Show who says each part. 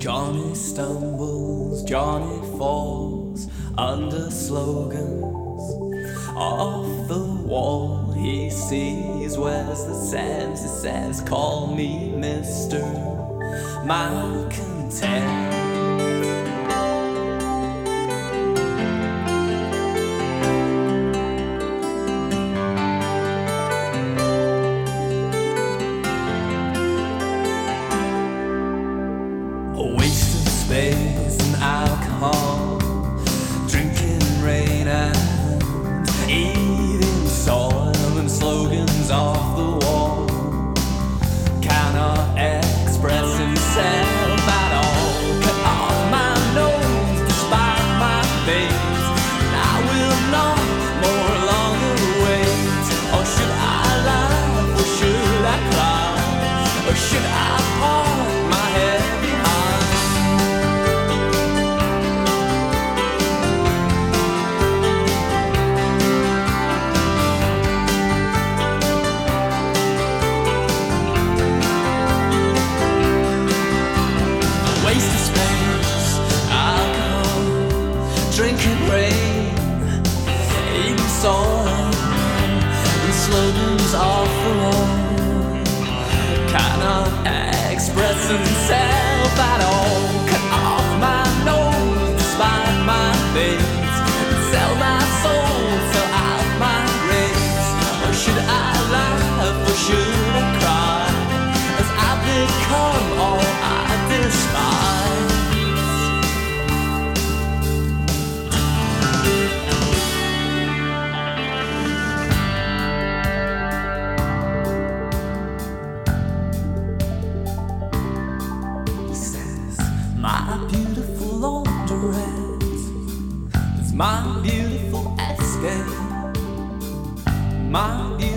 Speaker 1: Johnny stumbles, Johnny falls under slogans. Off the wall he sees where's the sense. He says, call me Mr. Malcontent. A waste of space and alcohol, drinking rain and eating soil and slogans off the wall. Cannot express himself at all. Cut off my nose despite my face, and I will not more longer wait. Or should I laugh, or should I cry, or should I part my head behind? Waste of space, alcohol, drinking rain, eating soil, and slogans off the wall. Cannot express himself at all. Cut off my nose despite my face, sell my soul, sell out my race. Or should I laugh, or should I cry, as I've become all I despise? He says, my beautiful laundrette is my beautiful escape, my beautiful